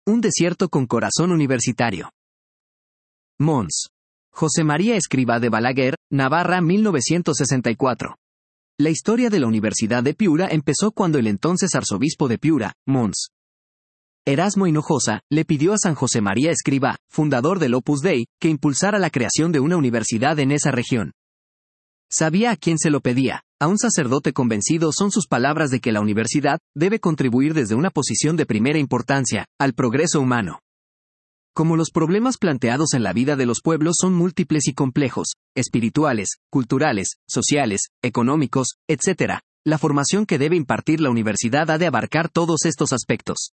Un desierto con corazón universitario. Mons. José María Escrivá de Balaguer, Navarra, 1964. La historia de la Universidad de Piura empezó cuando el entonces arzobispo de Piura, Mons. Erasmo Hinojosa, le pidió a San José María Escrivá, fundador del Opus Dei, que impulsara la creación de una universidad en esa región. Sabía a quién se lo pedía. A un sacerdote convencido son sus palabras de que la universidad debe contribuir desde una posición de primera importancia al progreso humano. Como los problemas planteados en la vida de los pueblos son múltiples y complejos, espirituales, culturales, sociales, económicos, etc., la formación que debe impartir la universidad ha de abarcar todos estos aspectos.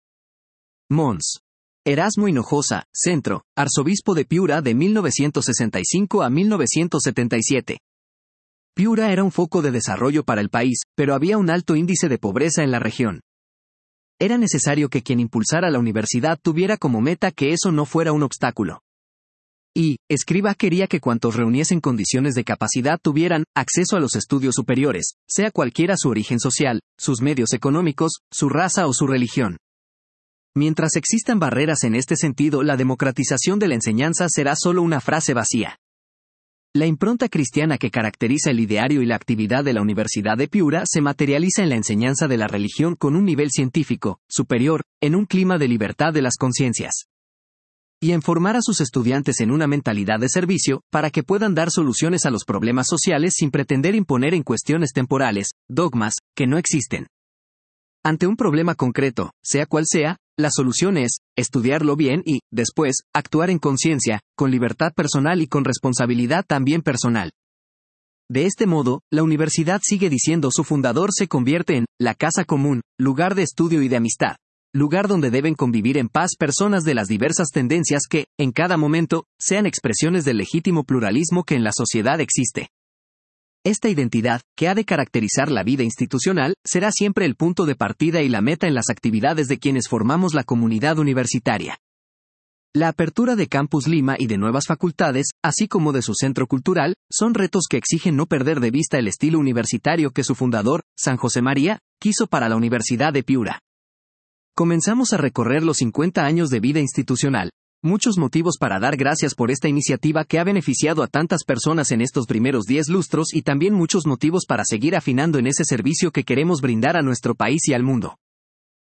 Mons. Erasmo Hinojosa, Centro, arzobispo de Piura de 1965 a 1977. Piura era un foco de desarrollo para el país, pero había un alto índice de pobreza en la región. Era necesario que quien impulsara la universidad tuviera como meta que eso no fuera un obstáculo. Y, Escrivá quería que cuantos reuniesen condiciones de capacidad tuvieran acceso a los estudios superiores, sea cualquiera su origen social, sus medios económicos, su raza o su religión. Mientras existan barreras en este sentido, la democratización de la enseñanza será solo una frase vacía. La impronta cristiana que caracteriza el ideario y la actividad de la Universidad de Piura se materializa en la enseñanza de la religión con un nivel científico, superior, en un clima de libertad de las conciencias. Y en formar a sus estudiantes en una mentalidad de servicio, para que puedan dar soluciones a los problemas sociales sin pretender imponer en cuestiones temporales, dogmas, que no existen. Ante un problema concreto, sea cual sea, la solución es estudiarlo bien y, después, actuar en conciencia, con libertad personal y con responsabilidad también personal. De este modo, la universidad, sigue diciendo su fundador, se convierte en la casa común, lugar de estudio y de amistad, lugar donde deben convivir en paz personas de las diversas tendencias que, en cada momento, sean expresiones del legítimo pluralismo que en la sociedad existe. Esta identidad, que ha de caracterizar la vida institucional, será siempre el punto de partida y la meta en las actividades de quienes formamos la comunidad universitaria. La apertura de Campus Lima y de nuevas facultades, así como de su centro cultural, son retos que exigen no perder de vista el estilo universitario que su fundador, San José María, quiso para la Universidad de Piura. Comenzamos a recorrer los 50 años de vida institucional. Muchos motivos para dar gracias por esta iniciativa que ha beneficiado a tantas personas en estos primeros 10 lustros y también muchos motivos para seguir afinando en ese servicio que queremos brindar a nuestro país y al mundo.